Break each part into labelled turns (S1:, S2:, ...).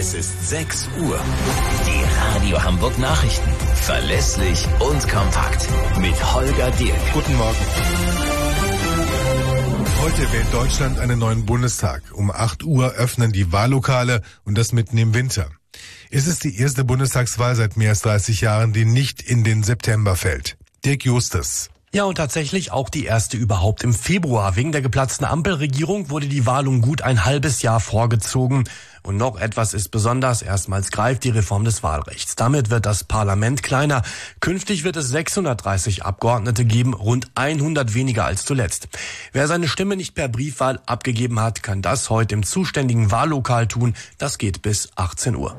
S1: Es ist 6 Uhr. Die Radio Hamburg Nachrichten. Verlässlich und kompakt. Mit Holger Dirk.
S2: Guten Morgen. Heute wählt Deutschland einen neuen Bundestag. Um 8 Uhr öffnen die Wahllokale und das mitten im Winter. Es ist die erste Bundestagswahl seit mehr als 30 Jahren, die nicht in den September fällt. Dirk Justus.
S3: Ja, und tatsächlich auch die erste überhaupt im Februar. Wegen der geplatzten Ampelregierung wurde die Wahl um gut ein halbes Jahr vorgezogen. Und noch etwas ist besonders. Erstmals greift die Reform des Wahlrechts. Damit wird das Parlament kleiner. Künftig wird es 630 Abgeordnete geben, rund 100 weniger als zuletzt. Wer seine Stimme nicht per Briefwahl abgegeben hat, kann das heute im zuständigen Wahllokal tun. Das geht bis 18 Uhr.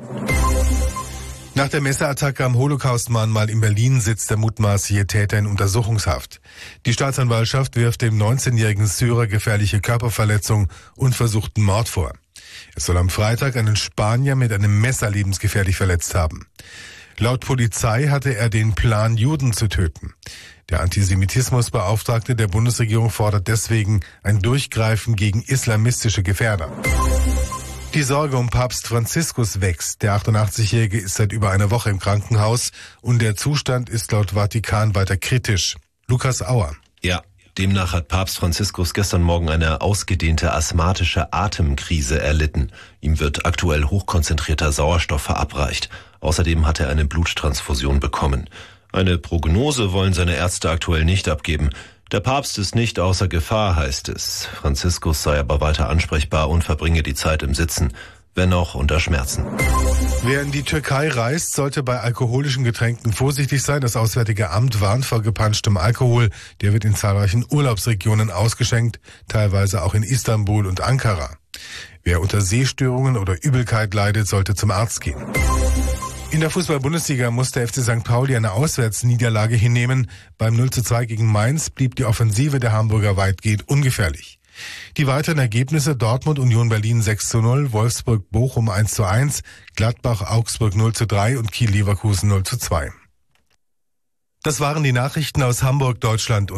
S2: Nach der Messerattacke am Holocaust-Mahnmal in Berlin sitzt der mutmaßliche Täter in Untersuchungshaft. Die Staatsanwaltschaft wirft dem 19-jährigen Syrer gefährliche Körperverletzung und versuchten Mord vor. Er soll am Freitag einen Spanier mit einem Messer lebensgefährlich verletzt haben. Laut Polizei hatte er den Plan, Juden zu töten. Der Antisemitismusbeauftragte der Bundesregierung fordert deswegen ein Durchgreifen gegen islamistische Gefährder. Die Sorge um Papst Franziskus wächst. Der 88-Jährige ist seit über einer Woche im Krankenhaus und der Zustand ist laut Vatikan weiter kritisch. Lukas Auer.
S4: Ja, demnach hat Papst Franziskus gestern Morgen eine ausgedehnte asthmatische Atemkrise erlitten. Ihm wird aktuell hochkonzentrierter Sauerstoff verabreicht. Außerdem hat er eine Bluttransfusion bekommen. Eine Prognose wollen seine Ärzte aktuell nicht abgeben. Der Papst ist nicht außer Gefahr, heißt es. Franziskus sei aber weiter ansprechbar und verbringe die Zeit im Sitzen, wenn auch unter Schmerzen.
S2: Wer in die Türkei reist, sollte bei alkoholischen Getränken vorsichtig sein. Das Auswärtige Amt warnt vor gepanschtem Alkohol. Der wird in zahlreichen Urlaubsregionen ausgeschenkt, teilweise auch in Istanbul und Ankara. Wer unter Sehstörungen oder Übelkeit leidet, sollte zum Arzt gehen. In der Fußball-Bundesliga muss der FC St. Pauli eine Auswärtsniederlage hinnehmen. Beim 0:2 gegen Mainz blieb die Offensive der Hamburger weitgehend ungefährlich. Die weiteren Ergebnisse: Dortmund Union Berlin 6:0, Wolfsburg Bochum 1:1, Gladbach Augsburg 0:3 und Kiel Leverkusen 0:2. Das waren die Nachrichten aus Hamburg, Deutschland und